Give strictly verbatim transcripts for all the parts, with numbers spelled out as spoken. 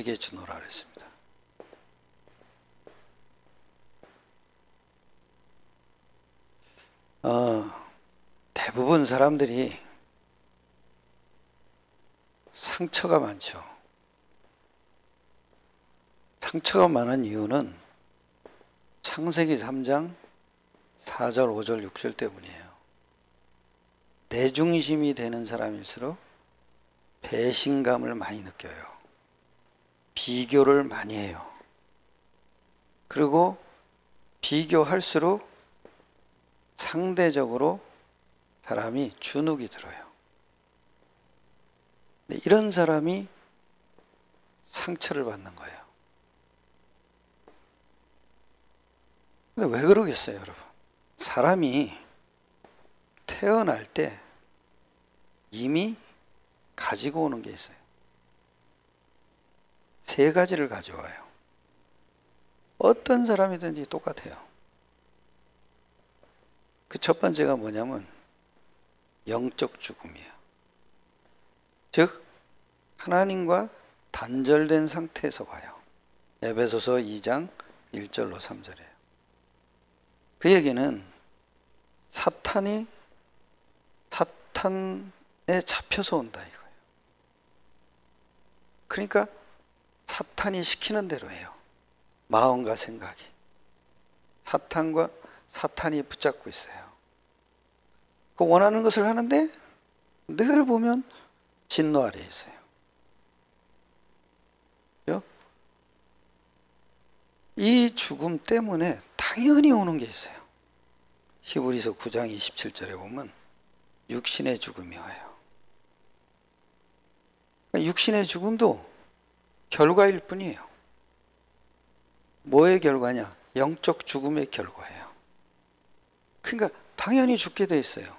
내게 주노라 그랬습니다. 어, 대부분 사람들이 상처가 많죠. 상처가 많은 이유는 창세기 삼 장 사 절 오 절 육 절 때문이에요. 내 중심이 되는 사람일수록 배신감을 많이 느껴요. 비교를 많이 해요. 그리고 비교할수록 상대적으로 사람이 주눅이 들어요. 이런 사람이 상처를 받는 거예요. 근데 왜 그러겠어요, 여러분? 사람이 태어날 때 이미 가지고 오는 게 있어요. 세 가지를 가져와요. 어떤 사람이든지 똑같아요. 그 첫 번째가 뭐냐면 영적 죽음이에요. 즉 하나님과 단절된 상태에서 와요. 에베소서 이 장 일 절로 삼 절이에요. 그 얘기는 사탄이 사탄에 잡혀서 온다 이거예요. 그러니까 사탄이 시키는 대로 해요. 마음과 생각이. 사탄과 사탄이 붙잡고 있어요. 그 원하는 것을 하는데 늘 보면 진노 아래에 있어요. 그죠? 이 죽음 때문에 당연히 오는 게 있어요. 히브리서 구 장 이십칠 절에 보면 육신의 죽음이 와요. 그러니까 육신의 죽음도 결과일 뿐이에요. 뭐의 결과냐? 영적 죽음의 결과예요. 그러니까 당연히 죽게 돼 있어요.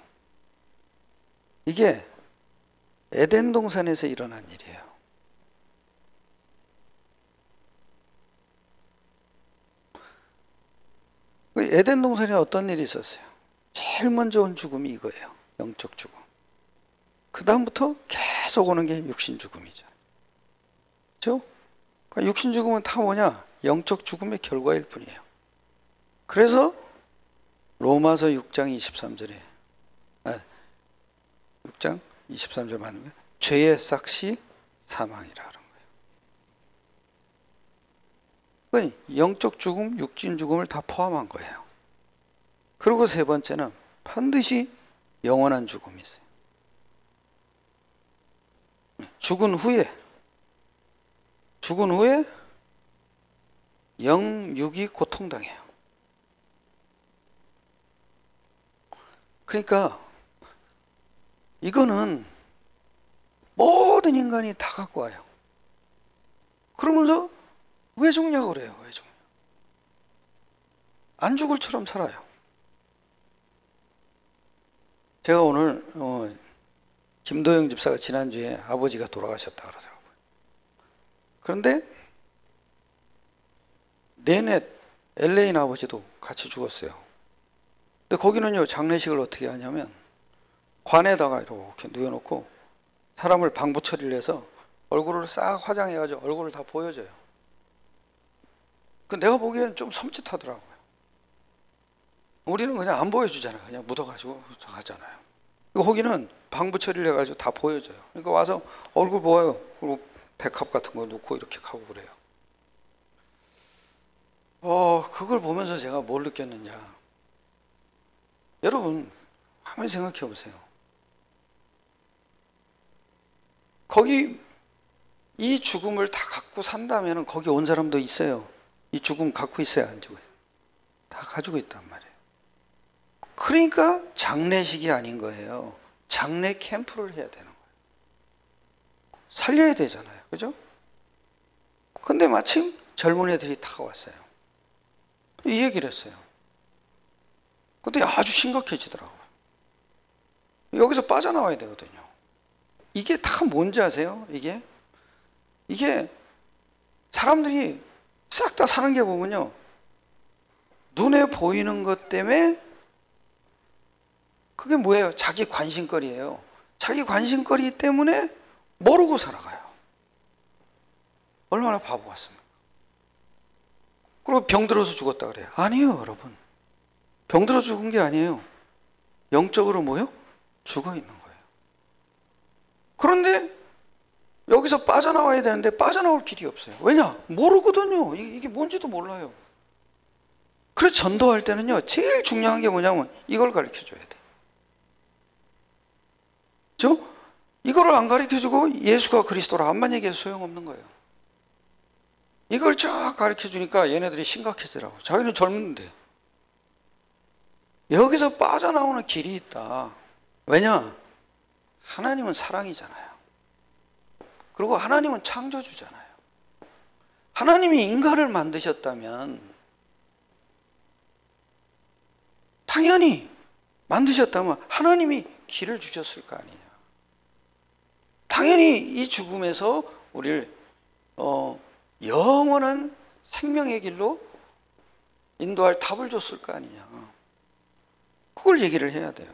이게 에덴 동산에서 일어난 일이에요. 에덴 동산에 어떤 일이 있었어요? 제일 먼저 온 죽음이 이거예요. 영적 죽음. 그 다음부터 계속 오는 게 육신 죽음이죠. 그렇죠? 그러니까 육신 죽음은 다 뭐냐? 영적 죽음의 결과일 뿐이에요. 그래서 로마서 육 장 이십삼 절에 아, 육 장 이십삼 절 맞는 거예요. 죄의 삭시 사망이라 그런 거예요. 그러니까 영적 죽음, 육신 죽음을 다 포함한 거예요. 그리고 세 번째는 반드시 영원한 죽음이 있어요. 죽은 후에 죽은 후에 영육이 고통당해요. 그러니까 이거는 모든 인간이 다 갖고 와요. 그러면서 왜 죽냐고 그래요. 왜 죽냐? 안 죽을 처럼 살아요. 제가 오늘 어, 김도영 집사가 지난주에 아버지가 돌아가셨다 그러더라고요. 그런데 내내 엘에이 아버지도 같이 죽었어요. 근데 거기는요, 장례식을 어떻게 하냐면 관에다가 이렇게 누워놓고 사람을 방부 처리를 해서 얼굴을 싹 화장해가지고 얼굴을 다 보여줘요. 그 내가 보기엔 좀 섬찟하더라고요. 우리는 그냥 안 보여주잖아요. 그냥 묻어가지고 하잖아요. 거기는 방부 처리를 해가지고 다 보여줘요. 그러니까 와서 얼굴 보아요. 그리고 백합 같은 거 놓고 이렇게 하고 그래요. 어, 그걸 보면서 제가 뭘 느꼈느냐. 여러분, 한번 생각해 보세요. 거기 이 죽음을 다 갖고 산다면 거기 온 사람도 있어요. 이 죽음 갖고 있어야 안 죽어요. 다 가지고 있단 말이에요. 그러니까 장례식이 아닌 거예요. 장례 캠프를 해야 되는 거예요. 살려야 되잖아요. 그죠? 근데 마침 젊은 애들이 다 왔어요. 이 얘기를 했어요. 근데 아주 심각해지더라고요. 여기서 빠져나와야 되거든요. 이게 다 뭔지 아세요? 이게? 이게 사람들이 싹 다 사는 게 보면요. 눈에 보이는 것 때문에 그게 뭐예요? 자기 관심거리예요. 자기 관심거리 때문에 모르고 살아가요. 얼마나 바보 같습니까? 그리고 병들어서 죽었다 그래요. 아니에요, 여러분. 병들어 죽은 게 아니에요. 영적으로 뭐요? 죽어 있는 거예요. 그런데 여기서 빠져나와야 되는데 빠져나올 길이 없어요. 왜냐? 모르거든요. 이게 뭔지도 몰라요. 그래서 전도할 때는요, 제일 중요한 게 뭐냐면 이걸 가르쳐 줘야 돼. 저 이거를 안 가르쳐 주고 예수가 그리스도라 안만 얘기해서 소용없는 거예요. 이걸 쫙 가르쳐 주니까 얘네들이 심각해지더라고. 자기는 젊은데. 여기서 빠져나오는 길이 있다. 왜냐? 하나님은 사랑이잖아요. 그리고 하나님은 창조주잖아요. 하나님이 인간을 만드셨다면 당연히 만드셨다면 하나님이 길을 주셨을 거 아니냐. 당연히 이 죽음에서 우리를 어, 영원한 생명의 길로 인도할 답을 줬을 거 아니냐. 그걸 얘기를 해야 돼요.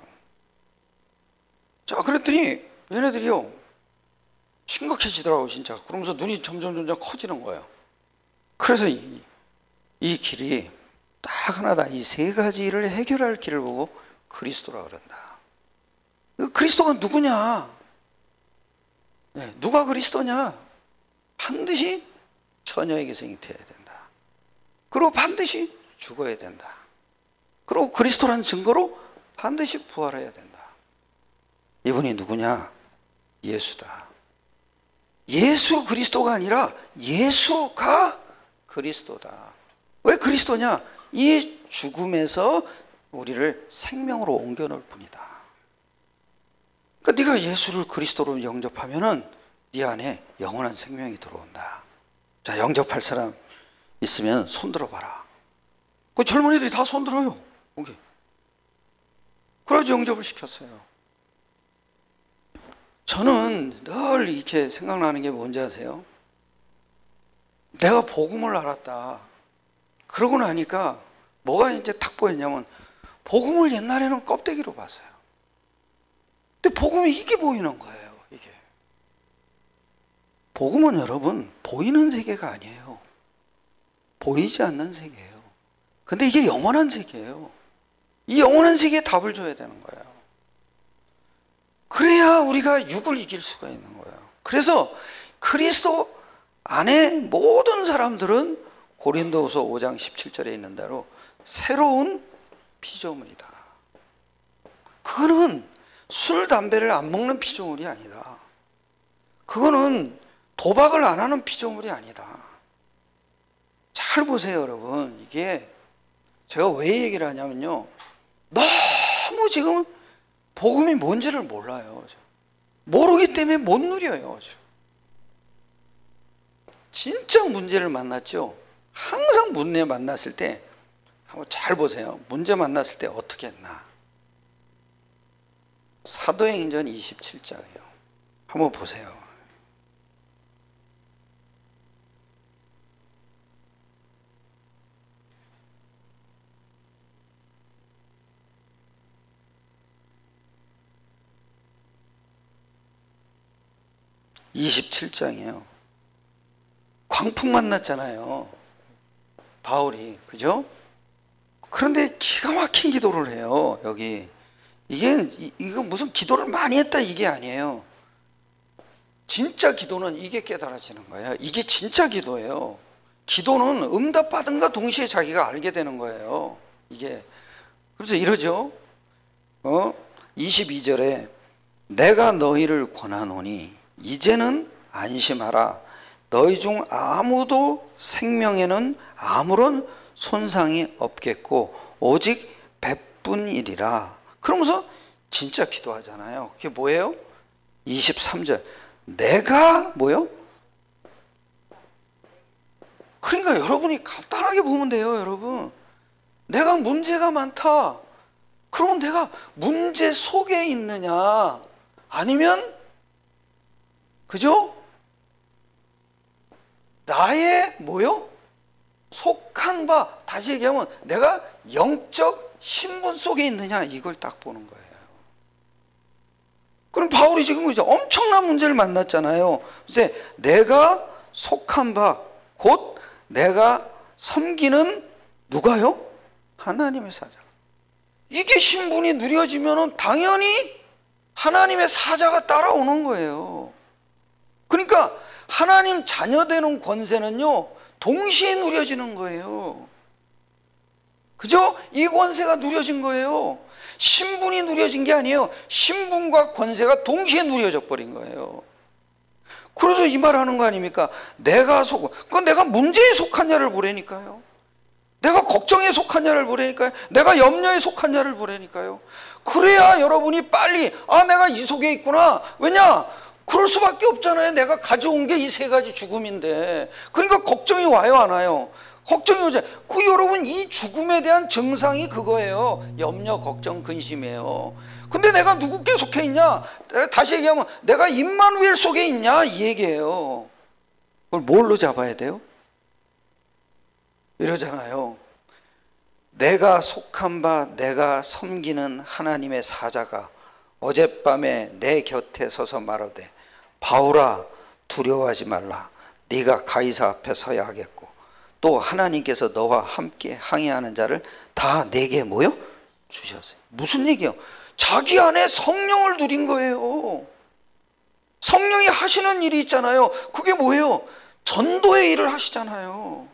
자, 그랬더니 얘네들이요 심각해지더라고 진짜. 그러면서 눈이 점점 점점 커지는 거예요. 그래서 이, 이 길이 딱 하나다. 이 세 가지를 해결할 길을 보고 그리스도라 그런다. 그리스도가 누구냐? 네, 누가 그리스도냐? 반드시 처녀의 계승이 되어야 된다. 그리고 반드시 죽어야 된다. 그리고 그리스도라는 증거로 반드시 부활해야 된다. 이분이 누구냐? 예수다. 예수 그리스도가 아니라 예수가 그리스도다. 왜 그리스도냐? 이 죽음에서 우리를 생명으로 옮겨 놓을 뿐이다. 그러니까 네가 예수를 그리스도로 영접하면은 네 안에 영원한 생명이 들어온다. 자, 영접할 사람 있으면 손 들어봐라. 그 젊은이들이 다 손 들어요. 오케이. 그래서 영접을 시켰어요. 저는 늘 이렇게 생각나는 게 뭔지 아세요? 내가 복음을 알았다. 그러고 나니까 뭐가 이제 탁 보였냐면 복음을 옛날에는 껍데기로 봤어요. 근데 복음이 이게 보이는 거예요. 이게 복음은 여러분 보이는 세계가 아니에요. 보이지 않는 세계예요. 근데 이게 영원한 세계예요. 이 영원한 세계에 답을 줘야 되는 거예요. 그래야 우리가 육을 이길 수가 있는 거예요. 그래서 그리스도 안에 모든 사람들은 고린도후서 오 장 십칠 절에 있는 대로 새로운 피조물이다. 그거는 술, 담배를 안 먹는 피조물이 아니다. 그거는 도박을 안 하는 피조물이 아니다. 잘 보세요, 여러분. 이게 제가 왜 얘기를 하냐면요. 너무 지금 복음이 뭔지를 몰라요. 모르기 때문에 못 누려요. 진짜 문제를 만났죠. 항상 문제 만났을 때 한번 잘 보세요. 문제 만났을 때 어떻게 했나. 사도행전 이십칠 장이요. 한번 보세요. 이십칠 장이에요. 광풍 만났잖아요. 바울이. 그죠? 그런데 기가 막힌 기도를 해요. 여기. 이게, 이거 무슨 기도를 많이 했다 이게 아니에요. 진짜 기도는 이게 깨달아지는 거예요. 이게 진짜 기도예요. 기도는 응답받은가 동시에 자기가 알게 되는 거예요. 이게. 그래서 이러죠. 어? 이십이 절에 내가 너희를 권하노니 이제는 안심하라. 너희 중 아무도 생명에는 아무런 손상이 없겠고 오직 백분이리라. 그러면서 진짜 기도하잖아요. 그게 뭐예요? 이십삼 절 내가 뭐요? 그러니까 여러분이 간단하게 보면 돼요. 여러분 내가 문제가 많다. 그러면 내가 문제 속에 있느냐 아니면 그죠? 나의 뭐요? 속한 바, 다시 얘기하면 내가 영적 신분 속에 있느냐 이걸 딱 보는 거예요. 그럼 바울이 지금 이제 엄청난 문제를 만났잖아요. 그래서 내가 속한 바 곧 내가 섬기는 누가요? 하나님의 사자. 이게 신분이 누려지면 당연히 하나님의 사자가 따라오는 거예요. 그러니까 하나님 자녀 되는 권세는요 동시에 누려지는 거예요. 그죠? 이 권세가 누려진 거예요. 신분이 누려진 게 아니에요. 신분과 권세가 동시에 누려져 버린 거예요. 그래서 이 말 하는 거 아닙니까? 내가 속, 그건 내가 문제에 속하냐를 보라니까요. 내가 걱정에 속하냐를 보라니까요. 내가 염려에 속하냐를 보라니까요. 그래야 여러분이 빨리 아 내가 이 속에 있구나. 왜냐? 그럴 수밖에 없잖아요. 내가 가져온 게 이 세 가지 죽음인데. 그러니까 걱정이 와요, 안 와요? 걱정이 오죠. 그 여러분 이 죽음에 대한 증상이 그거예요. 염려, 걱정, 근심이에요. 근데 내가 누구께 속해 있냐? 다시 얘기하면 내가 임마누엘 속에 있냐? 이 얘기예요. 그걸 뭘로 잡아야 돼요? 이러잖아요. 내가 속한 바 내가 섬기는 하나님의 사자가 어젯밤에 내 곁에 서서 말하되 바울아 두려워하지 말라. 네가 가이사 앞에 서야 하겠고 또 하나님께서 너와 함께 항해하는 자를 다 내게 뭐요? 주셨어요. 무슨 얘기예요? 자기 안에 성령을 누린 거예요. 성령이 하시는 일이 있잖아요. 그게 뭐예요? 전도의 일을 하시잖아요.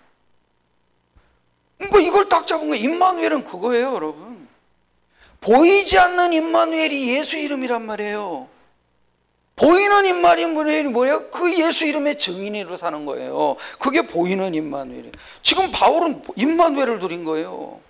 그러니까 이걸 딱 잡은 거예요. 임마누엘은 그거예요, 여러분. 보이지 않는 임마누엘이 예수 이름이란 말이에요. 보이는 임마누엘이 뭐예요? 그 예수 이름의 증인으로 사는 거예요. 그게 보이는 임마누엘이에요. 지금 바울은 임마누엘을 누린 거예요.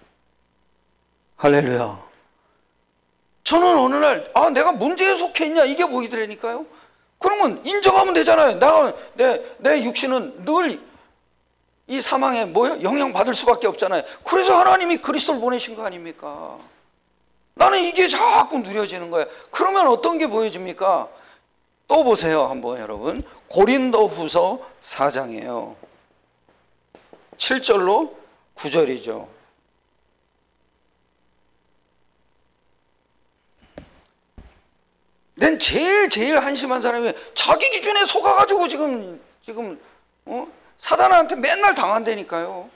할렐루야. 저는 어느 날 아 내가 문제에 속해 있냐 이게 보이더라니까요. 그러면 인정하면 되잖아요. 나, 내, 내 육신은 늘 이 사망에 뭐요? 영향받을 수밖에 없잖아요. 그래서 하나님이 그리스도를 보내신 거 아닙니까? 나는 이게 자꾸 누려지는 거예요. 그러면 어떤 게 보여집니까? 또 보세요 한번 여러분. 고린도후서 사 장이에요. 칠 절로 구 절이죠. 난 제일 제일 한심한 사람이 자기 기준에 속아가지고 지금 지금 어? 사단한테 맨날 당한다니까요.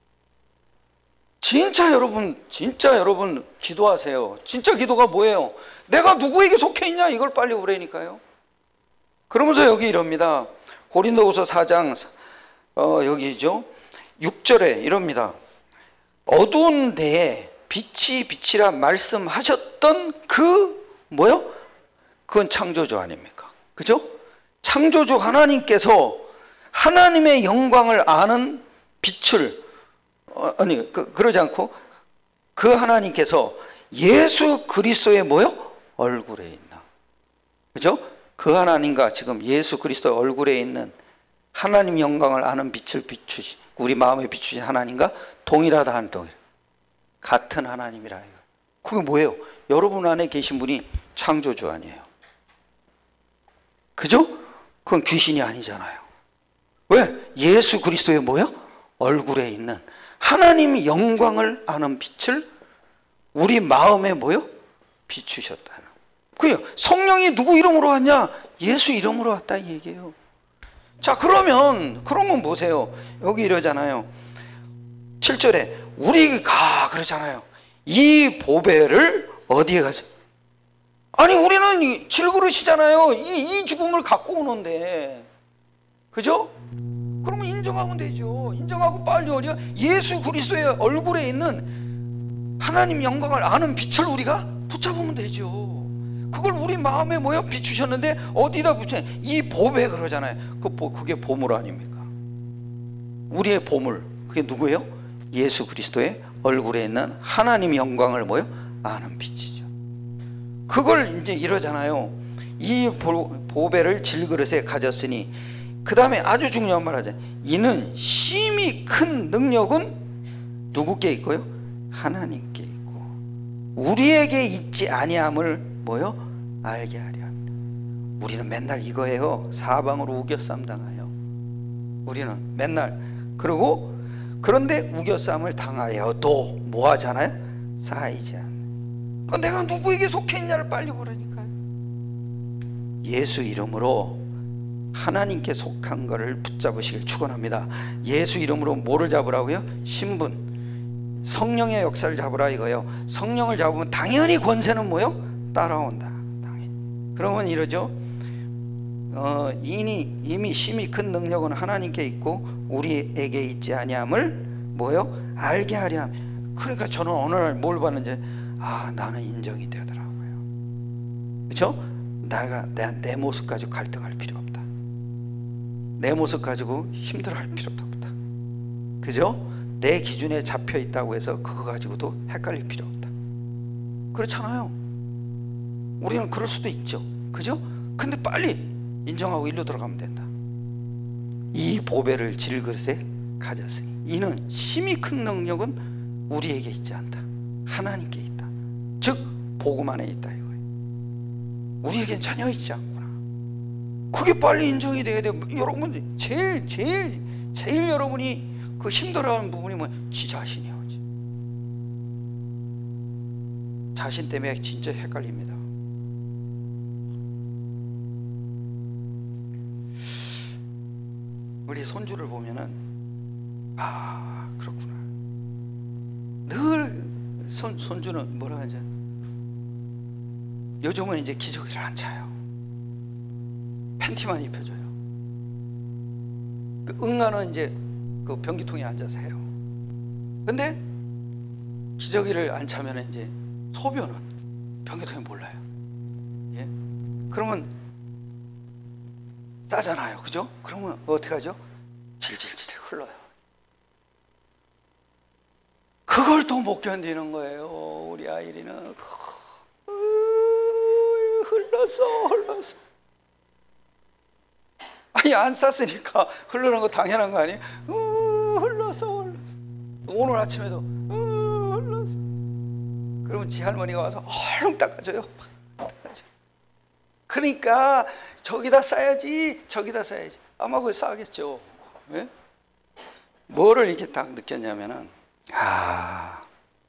진짜 여러분 진짜 여러분 기도하세요. 진짜 기도가 뭐예요? 내가 누구에게 속해 있냐 이걸 빨리 오래니까요. 그러면서 여기 이럽니다. 고린도후서 사 장 어, 여기죠. 육 절에 이럽니다. 어두운 데에 빛이 빛이라 말씀하셨던 그 뭐요? 그건 창조주 아닙니까? 그죠? 창조주 하나님께서 하나님의 영광을 아는 빛을 어, 아니 그, 그러지 않고 그 하나님께서 예수 그리스도의 뭐요? 얼굴에 있나. 그죠? 그 하나님과 지금 예수 그리스도의 얼굴에 있는 하나님 영광을 아는 빛을 비추시 우리 마음에 비추신 하나님과 동일하다 하는 동일 같은 하나님이라. 그게 뭐예요? 여러분 안에 계신 분이 창조주 아니에요. 그죠? 그건 귀신이 아니잖아요. 왜? 예수 그리스도의 뭐야? 얼굴에 있는 하나님 영광을 아는 빛을 우리 마음에 뭐요? 비추셨다는. 그요. 성령이 누구 이름으로 왔냐? 예수 이름으로 왔다 이 얘기예요. 자 그러면 그러면 보세요. 여기 이러잖아요. 칠 절에 우리가 그러잖아요. 이 보배를 어디에 가져? 아니 우리는 질그릇이잖아요. 이, 이 죽음을 갖고 오는데 그죠? 그러면 인정하면 되죠. 인정하고 빨리 어디가 예수 그리스도의 얼굴에 있는 하나님 영광을 아는 빛을 우리가 붙잡으면 되죠. 그걸 우리 마음에 뭐요? 비추셨는데 어디다 붙여? 이 보배 그러잖아요. 그 그게 보물 아닙니까? 우리의 보물 그게 누구예요? 예수 그리스도의 얼굴에 있는 하나님 영광을 뭐요? 아는 빛이죠. 그걸 이제 이러잖아요. 이 보배를 질그릇에 가졌으니 그 다음에 아주 중요한 말 하죠. 이는 심히 큰 능력은 누구께 있고요? 하나님께 있고 우리에게 있지 아니함을 뭐요? 알게 하려 합니다. 우리는 맨날 이거예요. 사방으로 우겨쌈 당하여 우리는 맨날 그리고 그런데 우겨쌈을 당하여도 뭐 하잖아요? 쌓이지 않는. 그러니까 내가 누구에게 속해 있냐를 빨리 보라니까요. 예수 이름으로 하나님께 속한 것을 붙잡으시길 축원합니다. 예수 이름으로 뭐를 잡으라고요? 신분, 성령의 역사를 잡으라 이거예요. 성령을 잡으면 당연히 권세는 뭐요? 따라온다. 당연히. 그러면 이러죠. 어, 이니 이미 심히 큰 능력은 하나님께 있고 우리에게 있지 아니함을 뭐요? 알게 하려 함. 그러니까 저는 어느 날 뭘 봤는지, 아, 나는 인정이 되더라고요. 그렇죠? 내가 내, 내 모습 가지고 갈등할 필요 없다. 내 모습 가지고 힘들어할 필요도 없다. 그죠? 내 기준에 잡혀 있다고 해서 그거 가지고도 헷갈릴 필요 없다. 그렇잖아요. 우리는 그럴 수도 있죠. 그죠? 근데 빨리 인정하고 일로 들어가면 된다. 이 보배를 질그릇에 가졌으니 이는 심히 큰 능력은 우리에게 있지 않다. 하나님께 있다. 즉 복음 안에 있다 이거예요. 우리에겐 전혀 있지 않구나. 그게 빨리 인정이 돼야 돼요. 여러분 제일 제일 제일 여러분이 그 힘들어하는 부분이 뭐? 지 자신이에요. 자신 때문에 진짜 헷갈립니다. 우리 손주를 보면은, 아, 그렇구나. 늘 손, 손주는 뭐라 하죠? 요즘은 이제 기저귀를 안 차요. 팬티만 입혀줘요. 그 응가는 이제 그 변기통에 앉아서 해요. 근데 기저귀를 안 차면 이제 소변은 변기통에 몰라요. 예? 그러면 싸잖아요. 그죠? 그러면 어떻게 하죠? 질질질 흘러요. 그걸 또 못 견디는 거예요. 우리 아이리는 흘러서 흘러서. 아니 안 쌌으니까 흐르는 거 당연한 거 아니에요? 흘러서 흘러서. 오늘 아침에도 흘러서. 그러면 지 할머니가 와서 얼른 닦아줘요. 그러니까 저기다 싸야지, 저기다 싸야지. 아마 그거 싸겠죠. 네? 뭐를 이렇게 딱 느꼈냐면은, 아,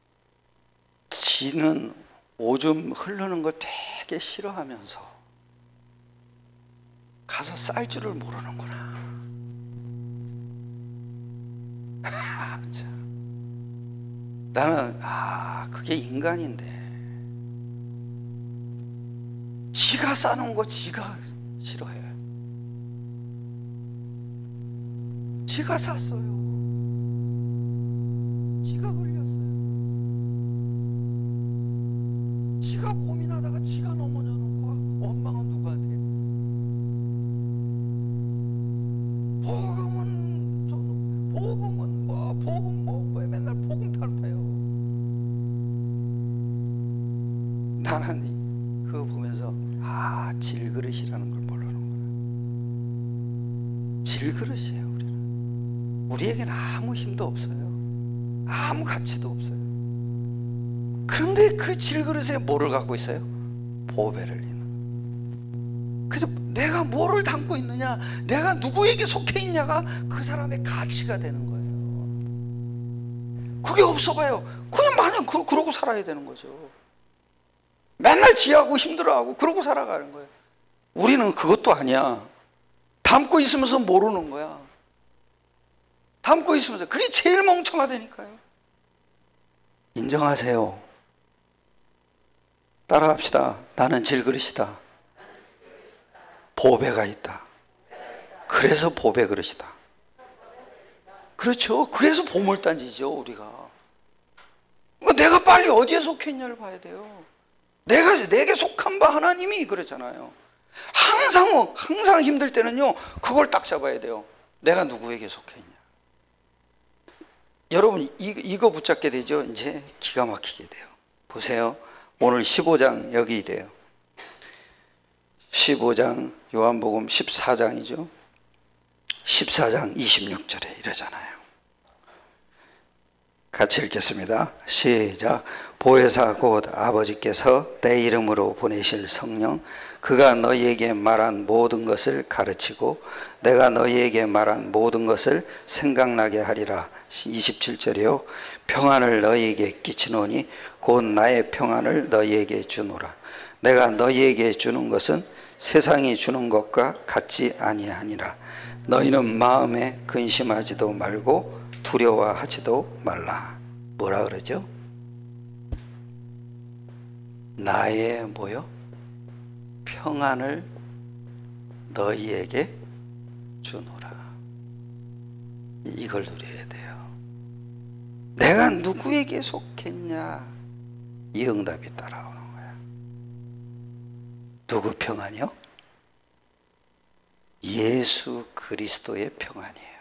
지는 오줌 흐르는 걸 되게 싫어하면서 가서 쌀 줄을 모르는구나. 아, 참. 나는 아, 그게 인간인데. 지가 싸는 거 지가 싫어해. 지가 쌌어요. 지가 걸렸어요. 지가 고민하다가 지가 넘어져 놓고 원망은 누구한테? 복음은 저, 복음은 뭐 복음 뭐, 뭐 맨날 복음 탓해요. 나는 그거 보면서 아, 질그릇이라는 걸 모르는구나. 질그릇이에요. 우리는 우리에게는 아무 힘도 없어요. 아무 가치도 없어요. 그런데 그 질그릇에 뭐를 갖고 있어요? 보배를 있는. 그래서 내가 뭐를 담고 있느냐, 내가 누구에게 속해 있냐가 그 사람의 가치가 되는 거예요. 그게 없어봐요. 그냥 마냥 그, 그러고 살아야 되는 거죠. 맨날 지하고 힘들어하고 그러고 살아가는 거예요. 우리는 그것도 아니야. 담고 있으면서 모르는 거야. 담고 있으면서. 그게 제일 멍청하다니까요. 인정하세요. 따라합시다. 나는 질그릇이다. 보배가 있다. 그래서 보배 그릇이다. 그렇죠. 그래서 보물단지죠, 우리가. 내가 빨리 어디에 속해 있냐를 봐야 돼요. 내가 내게 속한 바 하나님이 그랬잖아요. 항상 항상 힘들 때는요, 그걸 딱 잡아야 돼요. 내가 누구에게 속해 있냐. 여러분 이, 이거 붙잡게 되죠. 이제 기가 막히게 돼요. 보세요. 오늘 십오 장 여기 이래요. 십오 장 요한복음 십사 장이죠. 십사 장 이십육 절에 이러잖아요. 같이 읽겠습니다. 시작. 보혜사 곧 아버지께서 내 이름으로 보내실 성령, 그가 너희에게 말한 모든 것을 가르치고 내가 너희에게 말한 모든 것을 생각나게 하리라. 이십칠 절이요. 평안을 너희에게 끼치노니 곧 나의 평안을 너희에게 주노라. 내가 너희에게 주는 것은 세상이 주는 것과 같지 아니하니라. 너희는 마음에 근심하지도 말고 두려워하지도 말라. 뭐라 그러죠? 나의 뭐요? 평안을 너희에게 주노라. 이걸 누려야 돼요. 내가 누구에게 속했냐? 이 응답이 따라오는 거야. 누구 평안이요? 예수 그리스도의 평안이에요.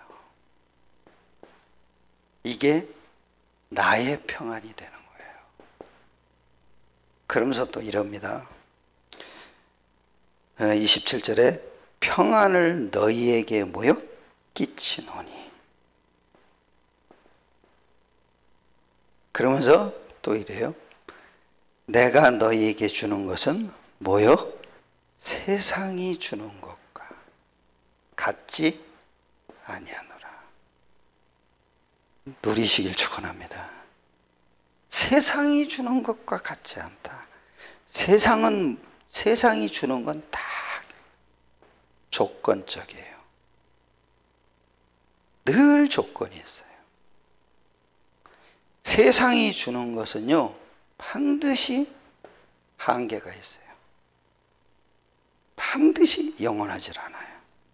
이게 나의 평안이 되는 거예요. 그러면서 또 이럽니다. 이십칠 절에 평안을 너희에게 뭐요? 끼치노니. 그러면서 또 이래요. 내가 너희에게 주는 것은 뭐요? 세상이 주는 것과 같지 아니하노라. 누리시길 축원합니다. 세상이 주는 것과 같지 않다. 세상은 세상이 주는 건 다 조건적이에요. 늘 조건이 있어요. 세상이 주는 것은요, 반드시 한계가 있어요. 반드시 영원하질 않아요.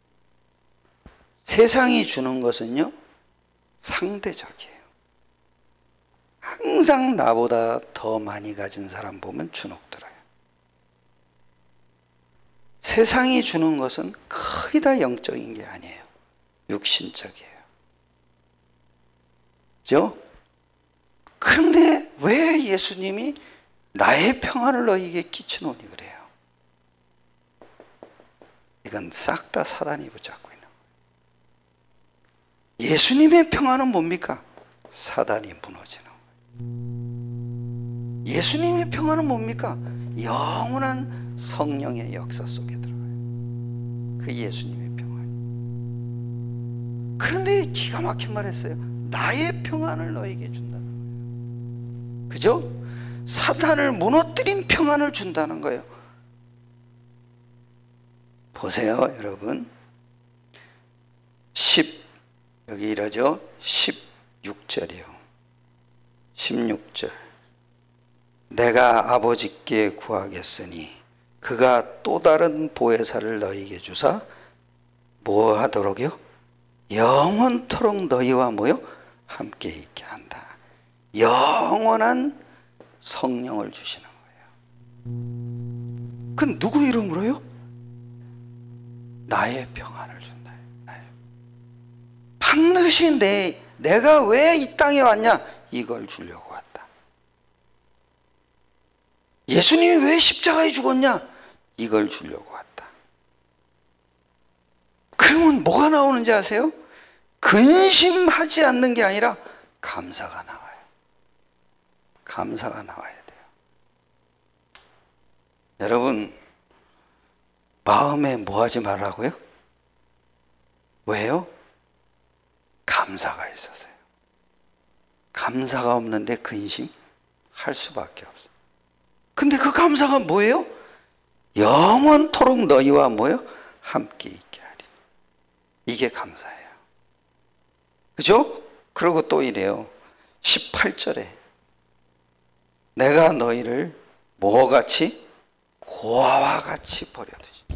세상이 주는 것은요, 상대적이에요. 항상 나보다 더 많이 가진 사람 보면 주눅 들어요. 세상이 주는 것은 거의 다 영적인 게 아니에요. 육신적이에요. 그죠? 그런데 왜 예수님이 나의 평안을 너희에게 끼치노니 그래요? 이건 싹 다 사단이 붙잡고 있는 거예요. 예수님의 평안은 뭡니까? 사단이 무너지는 거예요. 예수님의 평안은 뭡니까? 영원한 성령의 역사 속에 들어가요. 그 예수님의 평안. 그런데 기가 막힌 말 했어요. 나의 평안을 너에게 준다는 거예요. 그죠? 사탄을 무너뜨린 평안을 준다는 거예요. 보세요, 여러분. 십, 여기 이러죠? 십육 절이요. 십육 절. 내가 아버지께 구하겠으니 그가 또 다른 보혜사를 너희에게 주사 뭐 하도록요? 영원토록 너희와 뭐요? 함께 있게 한다. 영원한 성령을 주시는 거예요. 그 누구 이름으로요? 나의 평안을 준다. 나의. 반드시 내, 내가 왜 이 땅에 왔냐? 이걸 주려고 왔다. 예수님이 왜 십자가에 죽었냐? 이걸 주려고 왔다. 그러면 뭐가 나오는지 아세요? 근심하지 않는 게 아니라 감사가 나와요. 감사가 나와야 돼요. 여러분, 마음에 뭐 하지 말라고요? 왜요? 감사가 있어서요. 감사가 없는데 근심할 수밖에 없어요. 근데 그 감사가 뭐예요? 영원토록 너희와 뭐요? 함께 있게 하리. 이게 감사예요. 그죠? 그리고 또 이래요. 십팔 절에 내가 너희를 뭐와 같이? 고아와 같이 버려두지.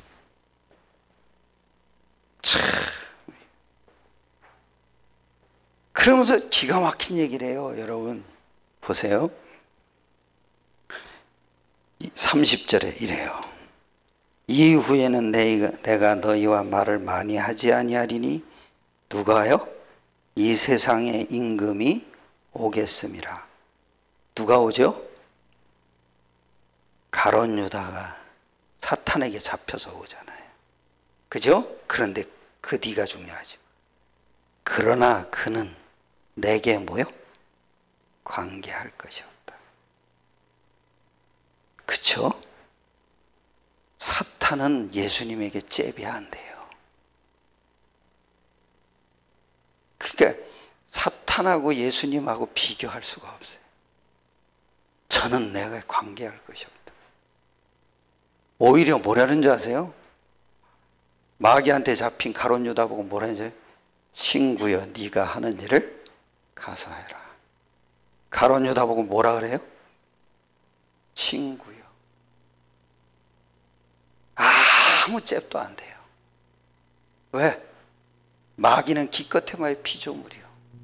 참. 그러면서 기가 막힌 얘기를 해요. 여러분 보세요. 삼십 절에 이래요. 이후에는 내가, 내가 너희와 말을 많이 하지 아니하리니 누가요? 이 세상의 임금이 오겠음이라. 누가 오죠? 가룟 유다가 사탄에게 잡혀서 오잖아요. 그죠? 그런데 그 뒤가 중요하죠. 그러나 그는 내게 뭐요? 관계할 것이 없다. 그쵸? 사탄은 예수님에게 잽이 안 돼요. 그러니까 사탄하고 예수님하고 비교할 수가 없어요. 저는 내가 관계할 것이 없다. 오히려 뭐라는 줄 아세요? 마귀한테 잡힌 가룟 유다 보고 뭐라 했지? 친구여, 네가 하는 일을 가서 해라. 가룟 유다 보고 뭐라 그래요? 친구여. 아무 잽도 안 돼요. 왜? 마귀는 기껏해봐야 피조물이요.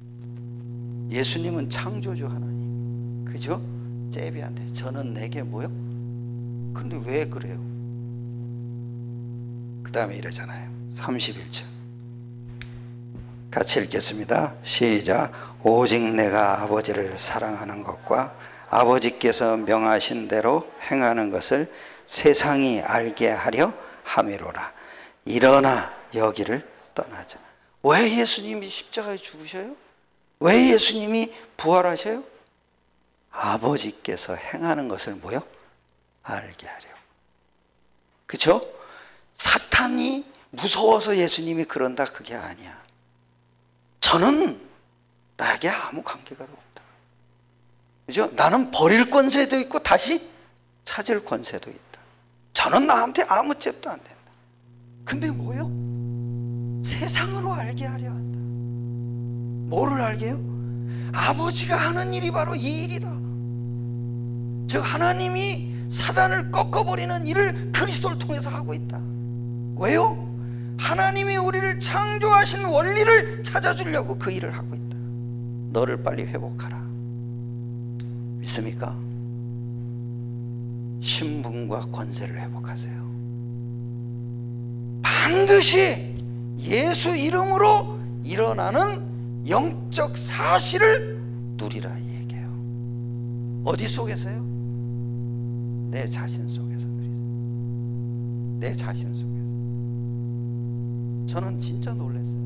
예수님은 창조주 하나님. 그죠? 잽이 안 돼. 저는 내게 뭐요? 근데 왜 그래요? 그 다음에 이러잖아요. 삼십일 절 같이 읽겠습니다. 시작. 오직 내가 아버지를 사랑하는 것과 아버지께서 명하신 대로 행하는 것을 세상이 알게 하려 함이로라. 일어나 여기를 떠나자. 왜 예수님이 십자가에 죽으셔요? 왜 예수님이 부활하셔요? 아버지께서 행하는 것을 뭐요? 알게 하려. 그렇죠? 사탄이 무서워서 예수님이 그런다, 그게 아니야. 저는 나에게 아무 관계가 없다. 그죠? 나는 버릴 권세도 있고 다시 찾을 권세도 있다. 저는 나한테 아무 잽도 안 된다. 근데 뭐요? 세상으로 알게 하려 한다. 뭐를 알게요? 아버지가 하는 일이 바로 이 일이다. 즉 하나님이 사단을 꺾어버리는 일을 그리스도를 통해서 하고 있다. 왜요? 하나님이 우리를 창조하신 원리를 찾아주려고 그 일을 하고 있다. 너를 빨리 회복하라. 믿습니까? 신분과 권세를 회복하세요. 반드시 예수 이름으로 일어나는 영적 사실을 누리라 얘기해요. 어디 속에서요? 내 자신 속에서 누리세요. 내 자신 속에서. 저는 진짜 놀랐어요.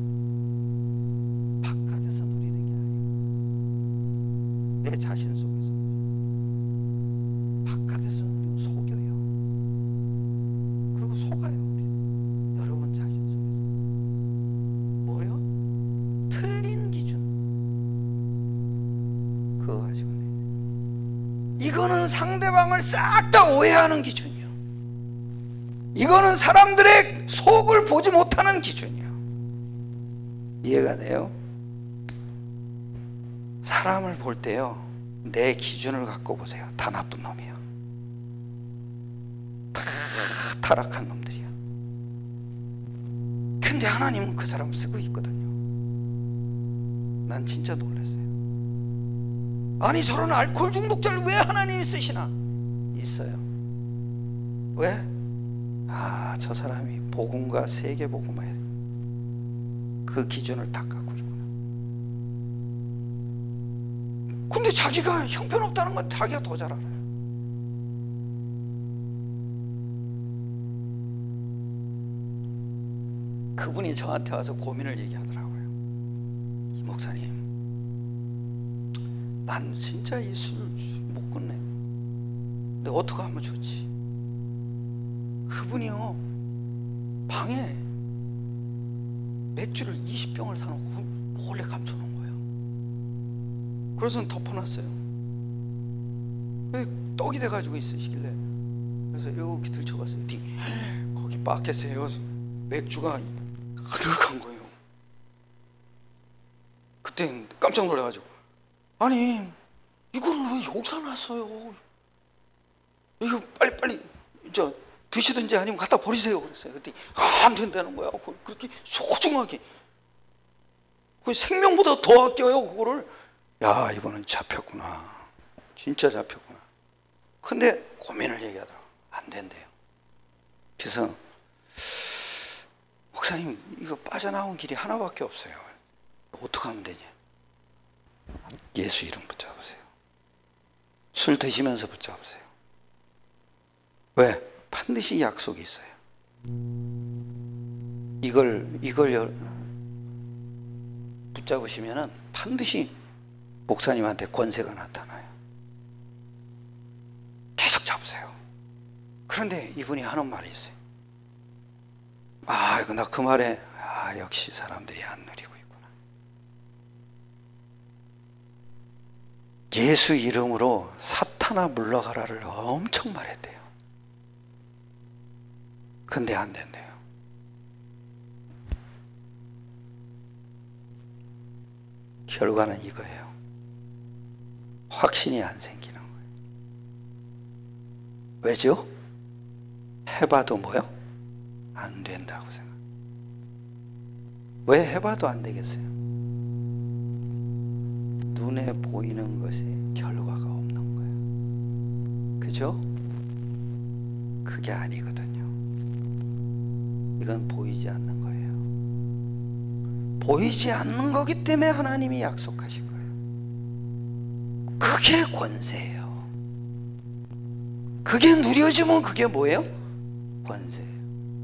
바깥에서 누리는 게 아니에요. 내 자신 속에서. 바깥에서 누리면 속여요. 그리고 속아요. 여러분 자신 속에서. 뭐요? 틀린 기준. 그거 가지고 이거는 상대방을 싹 다 오해하는 기준이요. 이거는 사람들의 속을 보지 못하는 기준이요. 이해가 돼요? 사람을 볼 때요, 내 기준을 갖고 보세요. 다 나쁜 놈이야. 다 타락한 놈들이야. 근데 하나님은 그 사람 쓰고 있거든요. 난 진짜 놀랐어요. 아니 저런 알코올 중독자를 왜 하나님이 쓰시나? 있어요. 왜? 아, 저 사람이 복음과 세계복음에 그 기준을 다 갖고 있구나. 근데 자기가 형편없다는 건 자기가 더 잘 알아요. 그분이 저한테 와서 고민을 얘기하더라고요. 이 목사님, 난 진짜 이 술 못 끊네. 근데 어떻게 하면 좋지? 그분이요, 방에 맥주를 이십 병을 사놓고 몰래 감춰놓은 거예요. 그래서 덮어놨어요. 떡이 돼가지고 있으시길래 그래서 이렇게 들춰봤어요. 거기 바켓에요, 맥주가 가득한 거예요. 그때 깜짝 놀라가지고, 아니 이걸 왜 여기다 놨어요? 이거 빨리빨리 저 드시든지 아니면 갖다 버리세요. 그랬어요. 그랬더니 아, 안 된다는 거야. 그렇게 소중하게, 그 생명보다 더 아껴요 그거를. 야, 이번엔 잡혔구나. 진짜 잡혔구나. 근데 고민을 얘기하더라고. 안 된대요. 그래서 목사님, 이거 빠져나온 길이 하나밖에 없어요. 어떻게 하면 되냐? 예수 이름 붙잡으세요. 술 드시면서 붙잡으세요. 왜? 반드시 약속이 있어요. 이걸 이걸 붙잡으시면은 반드시 목사님한테 권세가 나타나요. 계속 잡으세요. 그런데 이분이 하는 말이 있어요. 아, 이거 나 그 말에 아, 역시 사람들이 안 누리고 있구나. 예수 이름으로 사탄아 물러가라를 엄청 말했대요. 근데 안 된대요. 결과는 이거예요. 확신이 안 생기는 거예요. 왜죠? 해봐도 뭐요? 안 된다고 생각. 왜 해봐도 안 되겠어요? 눈에 보이는 것에 결과가 없는 거예요. 그죠? 그게 아니거든요. 이건 보이지 않는 거예요. 보이지 않는 거기 때문에 하나님이 약속하신 거예요. 그게 권세예요. 그게 누려지면 그게 뭐예요? 권세예요.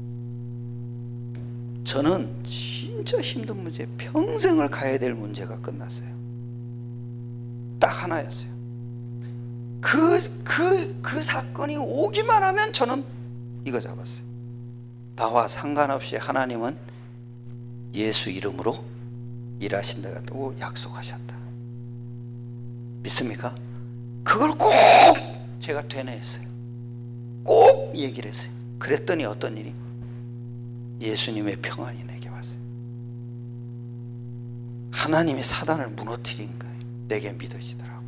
저는 진짜 힘든 문제, 평생을 가야 될 문제가 끝났어요. 딱 하나였어요. 그, 그, 그 사건이 오기만 하면 저는 이거 잡았어요. 나와 상관없이 하나님은 예수 이름으로 일하신다고 약속하셨다. 믿습니까? 그걸 꼭 제가 되뇌었어요. 꼭 얘기를 했어요. 그랬더니 어떤 일이? 예수님의 평안이 내게 왔어요. 하나님이 사단을 무너뜨린 거예요. 내게 믿어지더라고.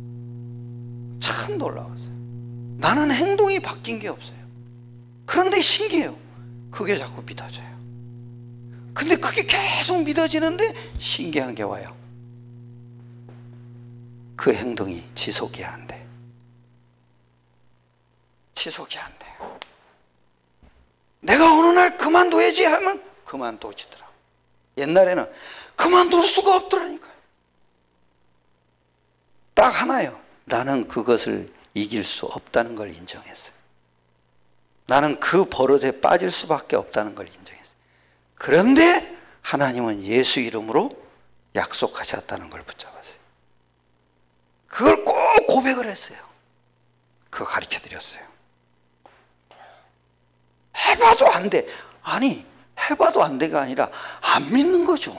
참 놀라웠어요. 나는 행동이 바뀐 게 없어요. 그런데 신기해요. 그게 자꾸 믿어져요. 근데 그게 계속 믿어지는데 신기한 게 와요. 그 행동이 지속이 안 돼. 지속이 안 돼요. 내가 어느 날 그만둬야지 하면 그만둬지더라고. 옛날에는 그만둘 수가 없더라니까요. 딱 하나요. 나는 그것을 이길 수 없다는 걸 인정했어요. 나는 그 버릇에 빠질 수밖에 없다는 걸 인정했어요. 그런데 하나님은 예수 이름으로 약속하셨다는 걸 붙잡았어요. 그걸 꼭 고백을 했어요. 그거 가르쳐 드렸어요. 해봐도 안 돼. 아니, 해봐도 안 돼가 아니라 안 믿는 거죠.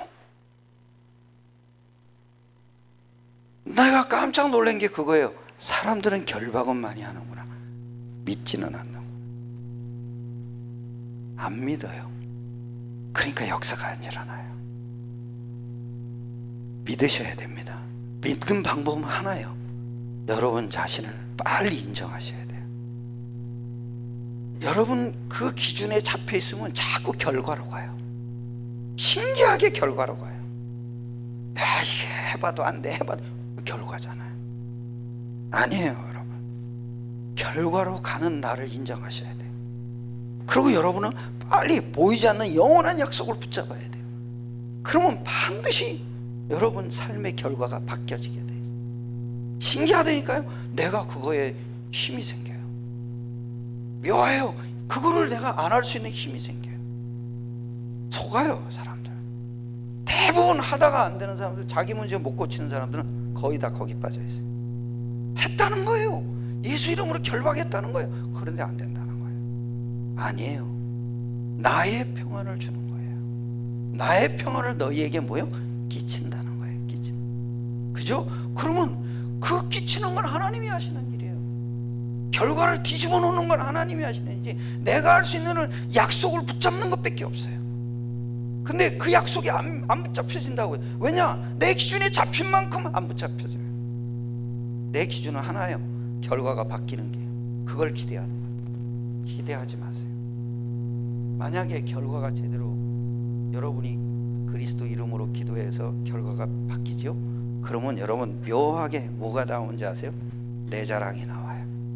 내가 깜짝 놀란 게 그거예요. 사람들은 결박은 많이 하는구나. 믿지는 않는구나. 안 믿어요. 그러니까 역사가 안 일어나요. 믿으셔야 됩니다. 믿는 방법은 하나예요. 여러분 자신을 빨리 인정하셔야 돼요. 여러분 그 기준에 잡혀 있으면 자꾸 결과로 가요. 신기하게 결과로 가요. 야, 이게 해봐도 안 돼, 해봐도 결과잖아요. 아니에요, 여러분. 결과로 가는 나를 인정하셔야 돼요. 그리고 여러분은 빨리 보이지 않는 영원한 약속을 붙잡아야 돼요. 그러면 반드시 여러분 삶의 결과가 바뀌어지게 돼요. 신기하다니까요. 내가 그거에 힘이 생겨요. 묘해요. 그거를 내가 안 할 수 있는 힘이 생겨요. 속아요, 사람들. 대부분 하다가 안 되는 사람들, 자기 문제 못 고치는 사람들은 거의 다 거기 빠져 있어요. 했다는 거예요. 예수 이름으로 결박했다는 거예요. 그런데 안 된다는 거예요. 아니에요. 나의 평안을 주는 거예요. 나의 평안을 너희에게 뭐요? 끼친다는 거예요. 끼친. 그죠? 그러면 그 끼치는 건 하나님이 하시는 일이에요. 결과를 뒤집어 놓는 건 하나님이 하시는 일이지, 내가 할 수 있는 약속을 붙잡는 것밖에 없어요. 근데 그 약속이 안, 안 붙잡혀진다고요. 왜냐? 내 기준에 잡힌 만큼 안 붙잡혀져요. 내 기준은 하나예요. 결과가 바뀌는 게. 그걸 기대하는 거예요. 기대하지 마세요. 만약에 결과가 제대로 여러분이 그리스도 이름으로 기도해서 결과가 바뀌죠? 그러면 여러분 묘하게 뭐가 나오는지 아세요? 내 자랑이 나와요.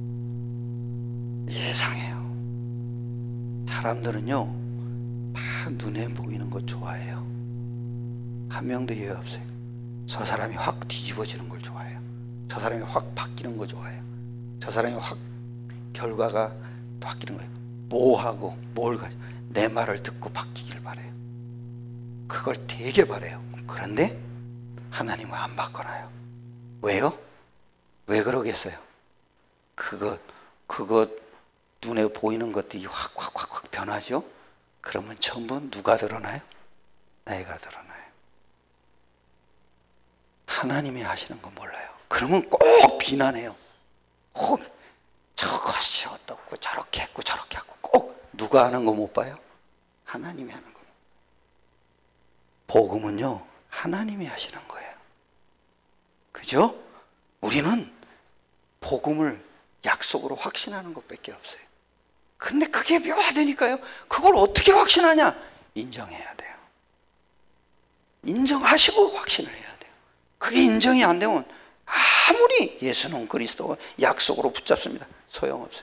예상해요. 사람들은요 다 눈에 보이는 거 좋아해요. 한 명도 예외 없어요. 저 사람이 확 뒤집어지는 걸 좋아해요. 저 사람이 확 바뀌는 거 좋아해요. 저 사람이 확 결과가 바뀌는 거예요. 뭐 하고 뭘 가지고 내 말을 듣고 바뀌길 바래요. 그걸 되게 바래요. 그런데 하나님은 안 바꿔놔요. 왜요? 왜 그러겠어요? 그것 그것 눈에 보이는 것들이 확 확 확 확 변하죠. 그러면 전부 누가 드러나요? 내가 드러나요. 하나님이 하시는 거 몰라요. 그러면 꼭 비난해요. 꼭 저것이 어떻고 저렇게 했고 저렇게 했고. 꼭 누가 하는 거 못 봐요? 하나님이 하는 거. 복음은요 하나님이 하시는 거예요. 그죠? 우리는 복음을 약속으로 확신하는 것밖에 없어요. 근데 그게 묘하다니까요. 그걸 어떻게 확신하냐? 인정해야 돼요. 인정하시고 확신을 해야 돼요. 그게 인정이 안 되면 아무리 예수는 그리스도가 약속으로 붙잡습니다. 소용없어요.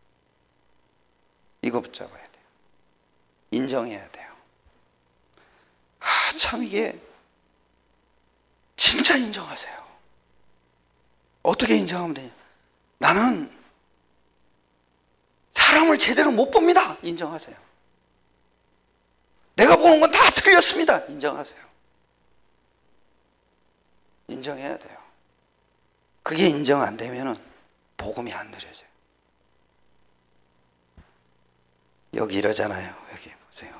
이거 붙잡아야 돼요. 인정해야 돼요. 아, 참 이게 진짜 인정하세요. 어떻게 인정하면 되냐? 나는 사람을 제대로 못 봅니다. 인정하세요. 내가 보는 건 다 틀렸습니다. 인정하세요. 인정해야 돼요. 그게 인정 안 되면은 복음이 안 누려져요. 여기 이러잖아요. 여기 보세요.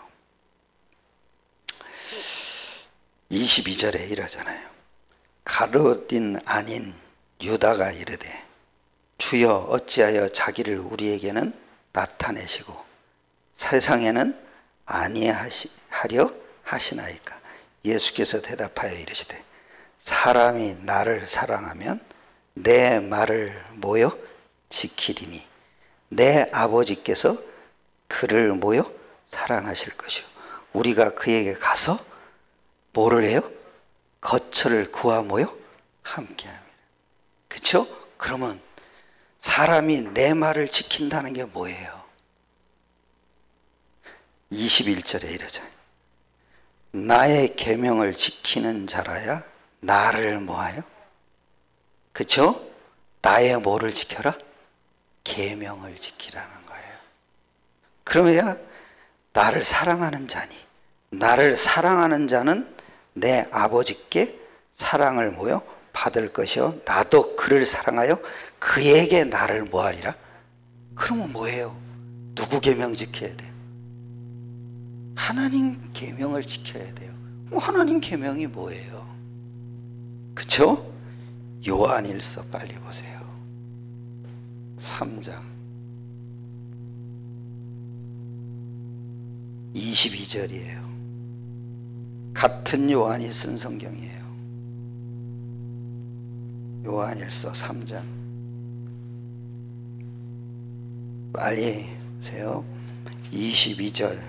이십이 절에 이러잖아요. 가룟인 아닌 유다가 이르되 주여 어찌하여 자기를 우리에게는 나타내시고 세상에는 아니하려 하시나이까. 예수께서 대답하여 이르시되 사람이 나를 사랑하면 내 말을 모여 지키리니 내 아버지께서 그를 모여 사랑하실 것이요 우리가 그에게 가서 뭐를 해요? 거처를 구하 모여 함께합니다. 그렇죠? 그러면 사람이 내 말을 지킨다는 게 뭐예요? 이십일 절에 이러죠. 나의 계명을 지키는 자라야 나를 뭐하여? 그렇죠? 나의 뭐를 지켜라? 계명을 지키라는 거예요. 그러면 나를 사랑하는 자니 나를 사랑하는 자는 내 아버지께 사랑을 모여 받을 것이요 나도 그를 사랑하여 그에게 나를 뭐하리라? 그러면 뭐예요? 누구 계명 지켜야 돼요? 하나님 계명을 지켜야 돼요. 뭐 하나님 계명이 뭐예요? 그쵸? 요한일서 빨리 보세요. 삼 장 이십이 절이에요. 같은 요한이 쓴 성경이에요. 요한일서 삼 장 빨리 보세요. 이십이 절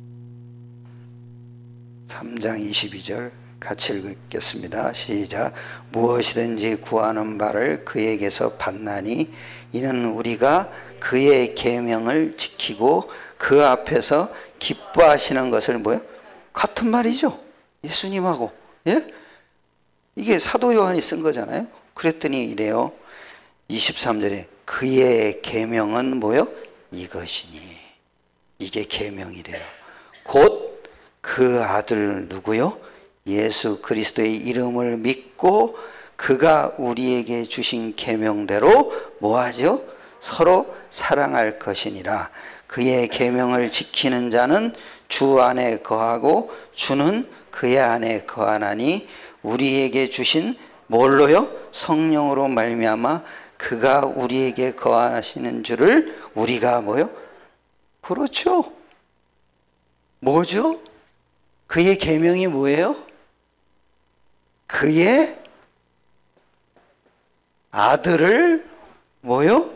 삼 장 이십이 절 같이 읽겠습니다. 시작. 무엇이든지 구하는 바를 그에게서 받나니 이는 우리가 그의 계명을 지키고 그 앞에서 기뻐하시는 것을 뭐요? 같은 말이죠. 예수님하고. 예? 이게 사도 요한이 쓴 거잖아요. 그랬더니 이래요. 이십삼 절에 그의 계명은 뭐요? 이것이니. 이게 계명이래요. 곧 그 아들 누구요? 예수 그리스도의 이름을 믿고 그가 우리에게 주신 계명대로 뭐하죠? 서로 사랑할 것이니라. 그의 계명을 지키는 자는 주 안에 거하고 주는 그의 안에 거하나니 우리에게 주신 뭘로요? 성령으로 말미암아 그가 우리에게 거하시는 줄을 우리가 뭐요? 그렇죠. 뭐죠? 그의 계명이 뭐예요? 그의 아들을 뭐요?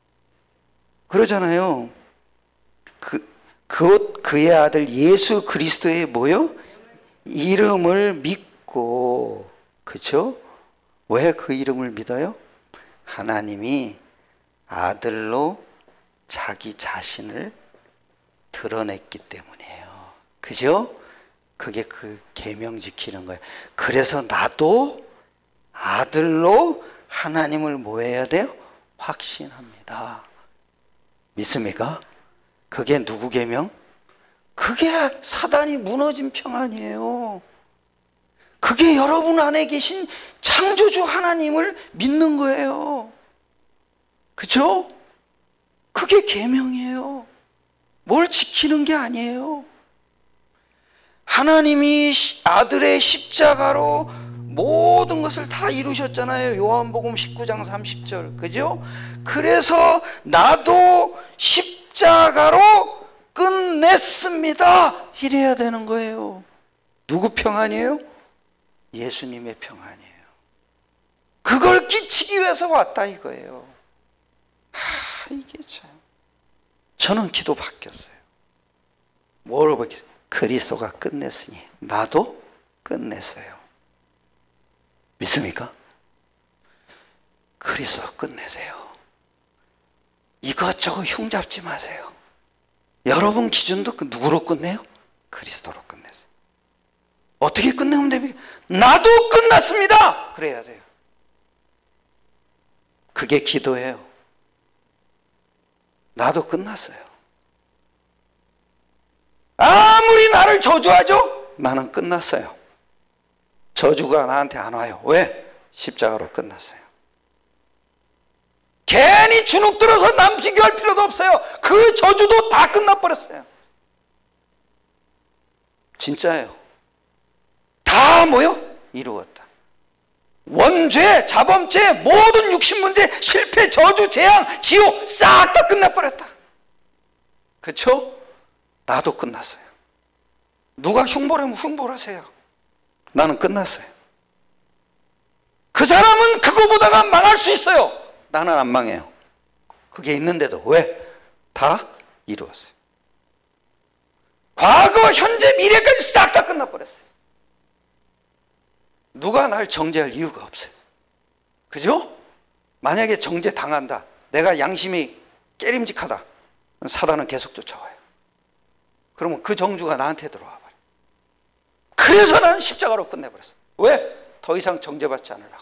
그러잖아요. 그, 그, 그의 아들 예수 그리스도의 뭐요? 이름을 믿고, 그쵸? 왜 그 이름을 믿어요? 하나님이 아들로 자기 자신을 드러냈기 때문이에요. 그죠? 그게 그 계명 지키는 거예요. 그래서 나도 아들로 하나님을 뭐 해야 돼요? 확신합니다. 믿습니까? 그게 누구 계명? 그게 사단이 무너진 평안이에요. 그게 여러분 안에 계신 창조주 하나님을 믿는 거예요. 그렇죠? 그게 계명이에요. 뭘 지키는 게 아니에요. 하나님이 아들의 십자가로 모든 것을 다 이루셨잖아요. 요한복음 십구 장 삼십 절. 그죠? 그래서 나도 십자가로 끝냈습니다. 이래야 되는 거예요. 누구 평안이에요? 예수님의 평안이에요. 그걸 끼치기 위해서 왔다 이거예요. 아, 이게 참. 저는 기도 바뀌었어요. 뭐로 바뀌었어요? 그리스도가 끝냈으니 나도 끝냈어요. 믿습니까? 그리스도 끝내세요. 이것저것 흉잡지 마세요. 여러분 기준도 누구로 끝내요? 그리스도로 끝내세요. 어떻게 끝내면 됩니까? 나도 끝났습니다. 그래야 돼요. 그게 기도예요. 나도 끝났어요. 아무리 나를 저주하죠? 나는 끝났어요. 저주가 나한테 안 와요. 왜? 십자가로 끝났어요. 괜히 주눅 들어서 남 비교할 필요도 없어요. 그 저주도 다 끝나버렸어요. 진짜예요. 다 뭐요? 이루었다. 원죄, 자범죄, 모든 육신 문제, 실패, 저주, 재앙, 지옥 싹 다 끝나버렸다. 그렇죠? 나도 끝났어요. 누가 흉보를 하면 흉보를 하세요. 나는 끝났어요. 그 사람은 그거보다가 망할 수 있어요. 나는 안 망해요. 그게 있는데도 왜? 다 이루었어요. 과거, 현재, 미래까지 싹 다 끝나버렸어요. 누가 날 정죄할 이유가 없어요. 그죠? 만약에 정죄 당한다, 내가 양심이 깨림직하다, 사단은 계속 쫓아와요. 그러면 그 정주가 나한테 들어와 버려요. 그래서 나는 십자가로 끝내버렸어요. 왜? 더 이상 정죄받지 않으려고.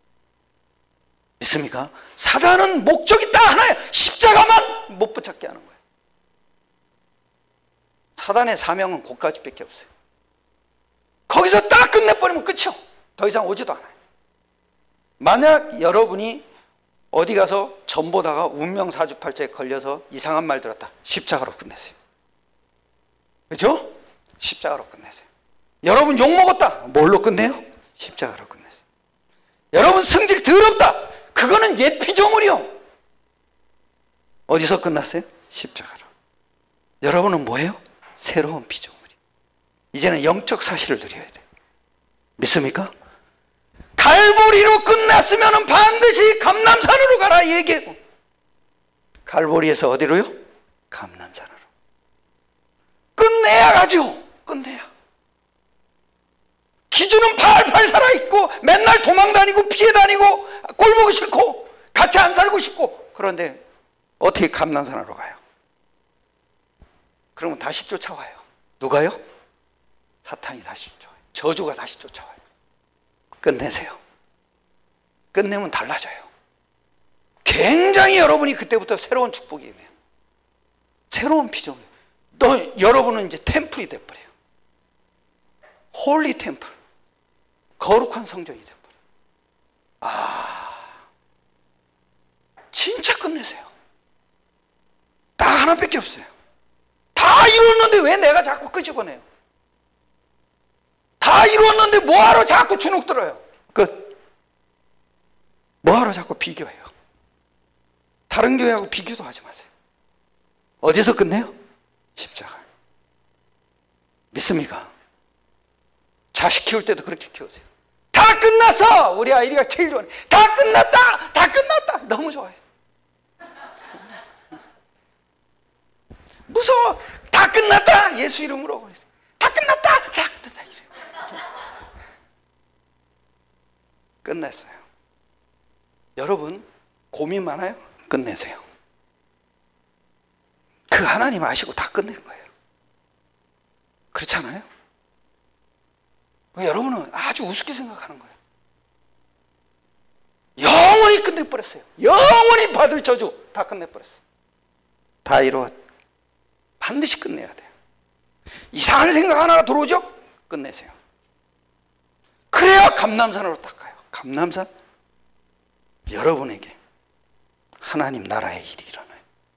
믿습니까? 사단은 목적이 딱 하나예요. 십자가만 못 붙잡게 하는 거예요. 사단의 사명은 그까지밖에 없어요. 거기서 딱 끝내버리면 끝이요. 더 이상 오지도 않아요. 만약 여러분이 어디 가서 점 보다가 운명사주팔자에 걸려서 이상한 말 들었다, 십자가로 끝내세요. 그렇죠? 십자가로 끝내세요. 여러분 욕먹었다, 뭘로 끝내요? 십자가로 끝내세요. 여러분 성질 더럽다, 그거는 옛 피조물이요. 어디서 끝났어요? 십자가로. 여러분은 뭐예요? 새로운 피조물이. 이제는 영적 사실을 누려야 돼요. 믿습니까? 갈보리로 끝났으면 반드시 감람산으로 가라 얘기해요. 갈보리에서 어디로요? 감람산으로. 끝내야 가죠. 끝내야. 기준은 팔팔 살아있고 맨날 도망다니고 피해다니고 꼴보기 싫고 같이 안 살고 싶고, 그런데 어떻게 감람산으로 가요? 그러면 다시 쫓아와요. 누가요? 사탄이 다시 쫓아와요. 저주가 다시 쫓아와요. 끝내세요. 끝내면 달라져요. 굉장히 여러분이 그때부터 새로운 축복이 임해요. 새로운 피조물. 너 여러분은 이제 템플이 돼버려요. 홀리 템플. 거룩한 성전이 돼버려요. 아, 진짜 끝내세요. 딱 하나밖에 없어요. 다 이뤘는데 왜 내가 자꾸 끄집어내요? 다 이뤘는데 뭐하러 자꾸 주눅 들어요? 끝. 뭐하러 자꾸 비교해요? 다른 교회하고 비교도 하지 마세요. 어디서 끝내요? 십자가. 믿습니까? 자식 키울 때도 그렇게 키우세요. 다 끝났어! 우리 아이가 제일 좋아해. 다 끝났다! 다 끝났다! 너무 좋아해. 무서워! 다 끝났다! 예수 이름으로. 다 끝났다! 다 끝났다! 이래요. 끝냈어요. 여러분, 고민 많아요? 끝내세요. 그 하나님 아시고 다 끝낸 거예요. 그렇지 않아요? 여러분은 아주 우습게 생각하는 거예요. 영원히 끝내버렸어요. 영원히 받을 저주 다 끝내버렸어요. 다 이루어. 반드시 끝내야 돼요. 이상한 생각 하나가 들어오죠? 끝내세요. 그래야 감람산으로 딱 가요. 감람산? 여러분에게 하나님 나라의 일이 일어나요.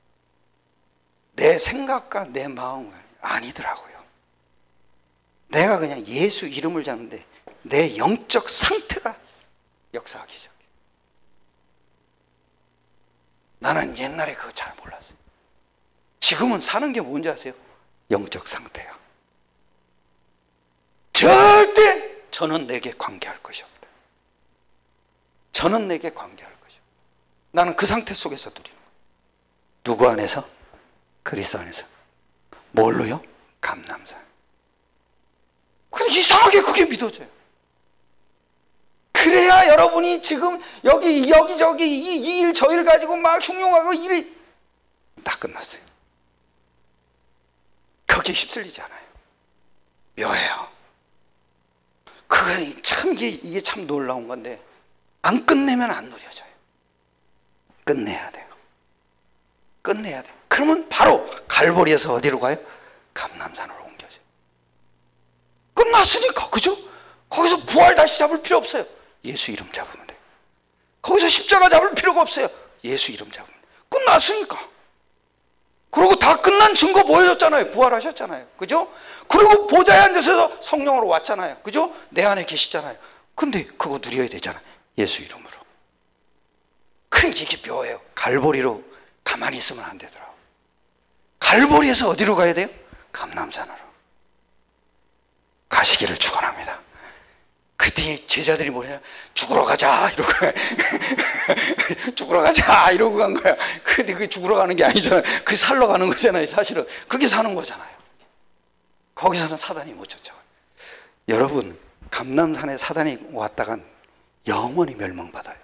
내 생각과 내 마음은 아니더라고요. 내가 그냥 예수 이름을 잡는데 내 영적 상태가 역사하기 시작해요. 나는 옛날에 그거 잘 몰랐어요. 지금은 사는 게 뭔지 아세요? 영적 상태야. 절대 저는 내게 관계할 것이 없다. 저는 내게 관계할 것이요. 나는 그 상태 속에서 누리는 거예요. 누구 안에서? 그리스도 안에서. 뭘로요? 감람산. 근데 이상하게 그게 믿어져요. 그래야 여러분이 지금 여기 여기저기 이 일 저 일 가지고 막 흉흉하고 일이 다 끝났어요. 거기에 휩쓸리지 않아요. 묘해요. 그게 참 이게, 이게 참 놀라운 건데 안 끝내면 안 누려져요. 끝내야 돼요. 끝내야 돼요. 그러면 바로 갈보리에서 어디로 가요? 감람산으로 옮겨져요. 끝났으니까, 그죠? 거기서 부활 다시 잡을 필요 없어요. 예수 이름 잡으면 돼요. 거기서 십자가 잡을 필요가 없어요. 예수 이름 잡으면 돼요. 끝났으니까. 그리고 다 끝난 증거 보여줬잖아요. 부활하셨잖아요. 그죠? 그리고 보좌에 앉으셔서 성령으로 왔잖아요. 그죠? 내 안에 계시잖아요. 근데 그거 누려야 되잖아요. 예수 이름으로. 그러니까 이게 묘해요. 갈보리로 가만히 있으면 안 되더라고요. 갈보리에서 어디로 가야 돼요? 감람산으로 가시기를 축원합니다. 그때 제자들이 뭐냐, 죽으러 가자 이러고 죽으러 가자 이러고 간 거야. 근데 그게 죽으러 가는 게 아니잖아요. 그게 살러 가는 거잖아요. 사실은 그게 사는 거잖아요. 거기서는 사단이 못 쫓아와요. 여러분, 감람산에 사단이 왔다간 영원히 멸망받아요.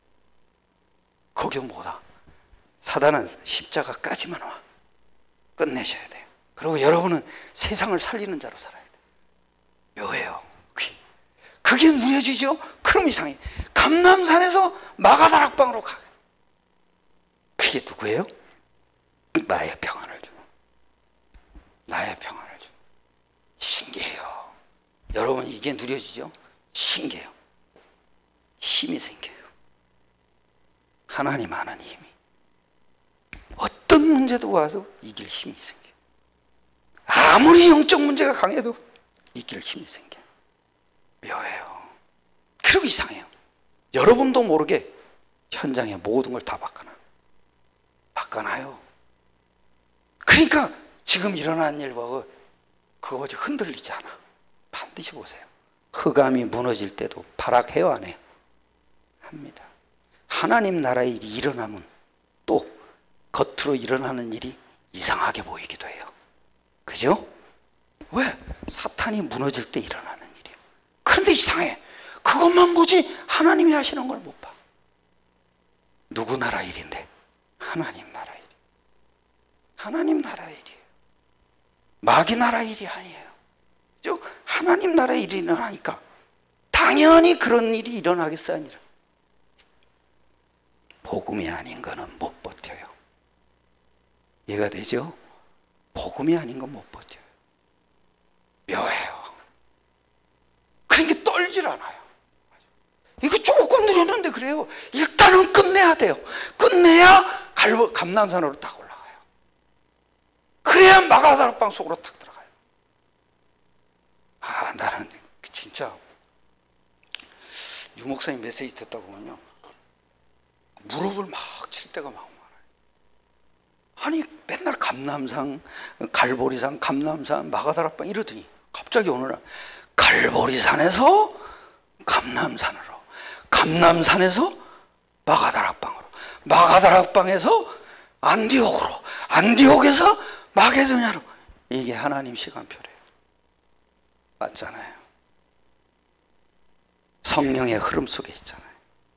거기 뭐다? 사단은 십자가까지만 와. 끝내셔야 돼요. 그리고 여러분은 세상을 살리는 자로 살아야 돼요. 묘해요. 그게 누려지죠? 그럼 이상해. 감람산에서 마가다락방으로 가. 그게 누구예요? 나의 평안을 주는, 나의 평안을 주는. 신기해요. 여러분, 이게 누려지죠? 신기해요. 힘이 생겨요. 하나님 아는 힘이. 어떤 문제도 와서 이길 힘이 생겨요. 아무리 영적 문제가 강해도 이길 힘이 생겨요. 묘해요. 그리고 이상해요. 여러분도 모르게 현장의 모든 걸 다 바꿔놔. 바꿔놔요. 그러니까 지금 일어난 일과 그거 흔들리지 않아. 반드시 보세요. 흑암이 무너질 때도 발악해요, 안 해요? 합니다. 하나님 나라의 일이 일어나면 또 겉으로 일어나는 일이 이상하게 보이기도 해요. 그죠? 왜? 사탄이 무너질 때 일어나는 일이에요. 그런데 이상해. 그것만 보지 하나님이 하시는 걸 못 봐. 누구 나라 일인데? 하나님 나라 일. 하나님 나라 일이에요. 마귀 나라 일이 아니에요. 즉 하나님 나라 일이 일어나니까 당연히 그런 일이 일어나겠어요, 아니라? 복음이 아닌 거는 못 버텨요. 이해가 되죠? 복음이 아닌 건 못 버텨요. 묘해요. 그러니까 떨질 않아요. 이거 조금 누렸는데 그래요. 일단은 끝내야 돼요. 끝내야 갈보, 감람산으로 딱 올라가요. 그래야 마가다락방 속으로 딱 들어가요. 아, 나는 진짜 유 목사님 메시지 듣다 보면요, 무릎을 막 칠 때가 막 많아요. 아니 맨날 감람산, 갈보리산, 감람산, 마가다락방 이러더니 갑자기 어느 날 갈보리산에서 감람산으로, 감람산에서 마가다락방으로, 마가다락방에서 안디옥으로, 안디옥에서 마게도냐로. 이게 하나님 시간표래요. 맞잖아요. 성령의 흐름 속에 있잖아요.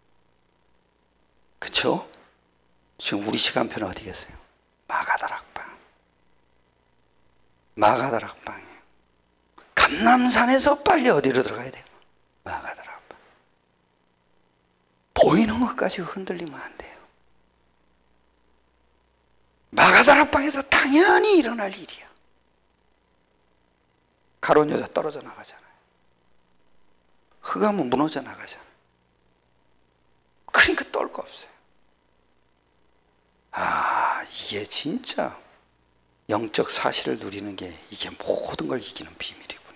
그렇죠? 지금 우리 시간표는 어디겠어요? 마가다락방. 마가다락방이에요. 감람산에서 빨리 어디로 들어가야 돼요? 마가다락방. 보이는 것까지 흔들리면 안 돼요. 마가다락방에서 당연히 일어날 일이야. 가론 여자 떨어져 나가잖아요. 흑암은 무너져 나가잖아요. 그러니까 떨 거 없어요. 아, 이게 진짜 영적 사실을 누리는 게 이게 모든 걸 이기는 비밀이구나.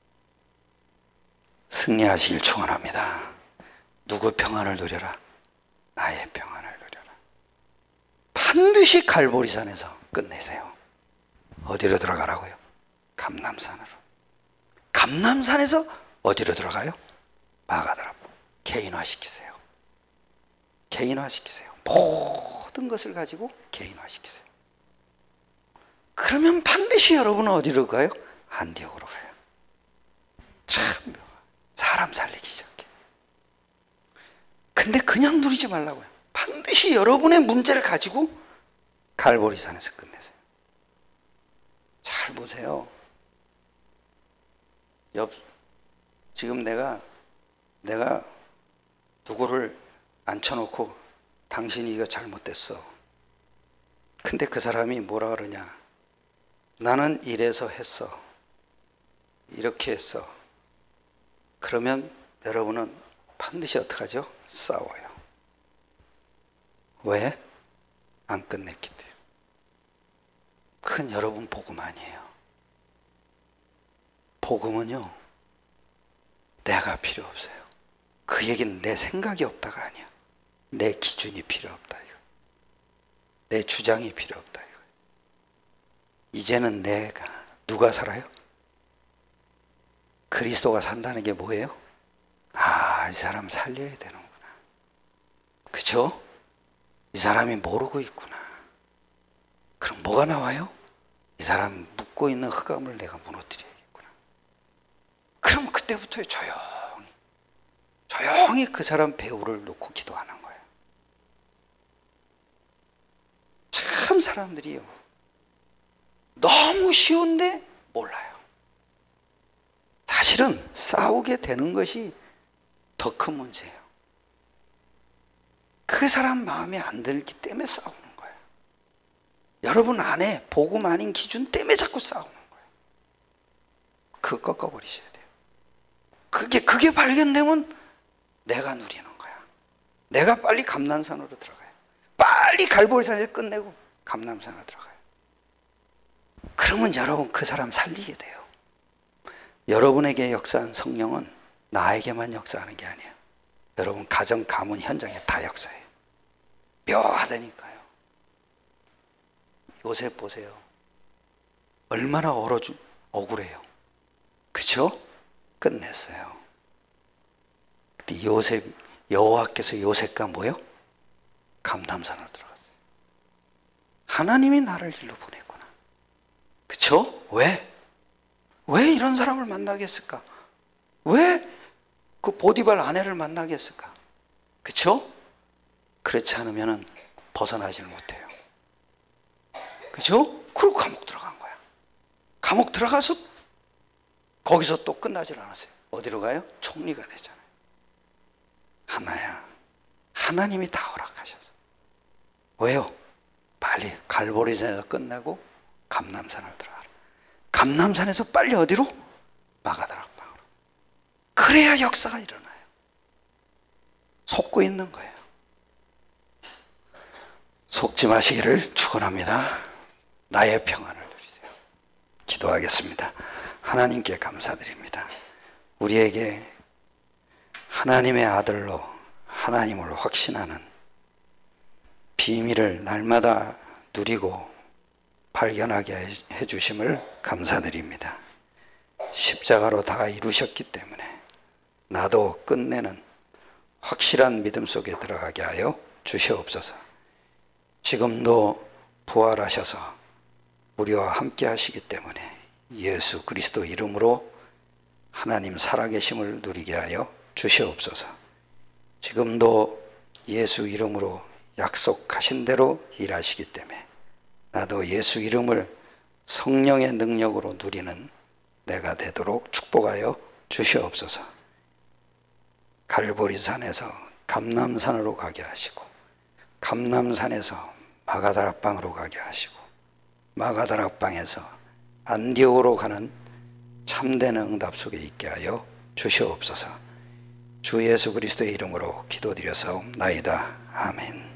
승리하시길 축원합니다. 누구 평안을 누려라? 나의 평안을 누려라. 반드시 갈보리산에서 끝내세요. 어디로 들어가라고요? 감람산으로. 감람산에서 어디로 들어가요? 마가다락방. 개인화시키세요. 개인화시키세요. 모든 것을 가지고 개인화시키세요. 그러면 반드시 여러분은 어디로 가요? 안디옥으로 가요. 참 사람 살리기 시작해. 근데 그냥 누리지 말라고요. 반드시 여러분의 문제를 가지고 갈보리산에서 끝내세요. 잘 보세요. 옆, 지금 내가 내가 누구를 앉혀놓고 당신이 이거 잘못됐어. 근데 그 사람이 뭐라 그러냐? 나는 이래서 했어. 이렇게 했어. 그러면 여러분은 반드시 어떻게 하죠? 싸워요. 왜? 안 끝냈기 때문에. 그건 여러분 복음 아니에요. 복음은요, 내가 필요 없어요. 그 얘기는 내 생각이 없다가 아니야. 내 기준이 필요 없다 이거. 내 주장이 필요 없다 이거. 이제는 내가 누가 살아요? 그리스도가 산다는 게 뭐예요? 아, 이 사람 살려야 되는구나. 그쵸? 이 사람이 모르고 있구나. 그럼 뭐가 나와요? 이 사람 묻고 있는 흑암을 내가 무너뜨려야겠구나. 그럼 그때부터 조용히 조용히 그 사람 배우를 놓고 기도하는 거예요. 참 사람들이요, 너무 쉬운데 몰라요. 사실은 싸우게 되는 것이 더 큰 문제예요. 그 사람 마음에 안 들기 때문에 싸우는 거예요. 여러분 안에 복음 아닌 기준 때문에 자꾸 싸우는 거예요. 그거 꺾어버리셔야 돼요. 그게, 그게 발견되면 내가 누리는 거야. 내가 빨리 감람산으로 들어가요. 빨리 갈보리산에서 끝내고 감람산으로 들어가요. 그러면 여러분 그 사람 살리게 돼요. 여러분에게 역사한 성령은 나에게만 역사하는 게 아니에요. 여러분 가정, 가문, 현장에 다 역사해요. 묘하다니까요. 요셉 보세요. 얼마나 얼어주, 억울해요. 그쵸? 끝냈어요. 근데 요셉, 여호와께서 요셉과 뭐요? 감람산으로 들어갔어요. 하나님이 나를 일로 보냈구나. 그쵸? 왜? 왜 이런 사람을 만나게 했을까? 왜 그 보디발 아내를 만나게 했을까? 그쵸? 그렇지 않으면 벗어나지를 못해요. 그쵸? 그리고 감옥 들어간 거야. 감옥 들어가서 거기서 또 끝나질 않았어요. 어디로 가요? 총리가 되잖아요. 하나야, 하나님이 다 허락하셔서. 왜요? 빨리 갈보리산에서 끝나고 감람산을 들어가라. 감람산에서 빨리 어디로? 마가다락방으로. 그래야 역사가 일어나요. 속고 있는 거예요. 속지 마시기를 축원합니다. 나의 평안을 누리세요. 기도하겠습니다. 하나님께 감사드립니다. 우리에게 하나님의 아들로 하나님을 확신하는 비밀을 날마다 누리고 발견하게 해주심을 감사드립니다. 십자가로 다 이루셨기 때문에 나도 끝내는 확실한 믿음 속에 들어가게 하여 주시옵소서. 지금도 부활하셔서 우리와 함께 하시기 때문에 예수 그리스도 이름으로 하나님 살아계심을 누리게 하여 주시옵소서. 지금도 예수 이름으로 약속하신 대로 일하시기 때문에 나도 예수 이름을 성령의 능력으로 누리는 내가 되도록 축복하여 주시옵소서. 갈보리산에서 감람산으로 가게 하시고 감람산에서 마가다락방으로 가게 하시고 마가다락방에서 안디옥으로 가는 참된 응답 속에 있게 하여 주시옵소서. 주 예수 그리스도의 이름으로 기도드려사옵나이다. 아멘.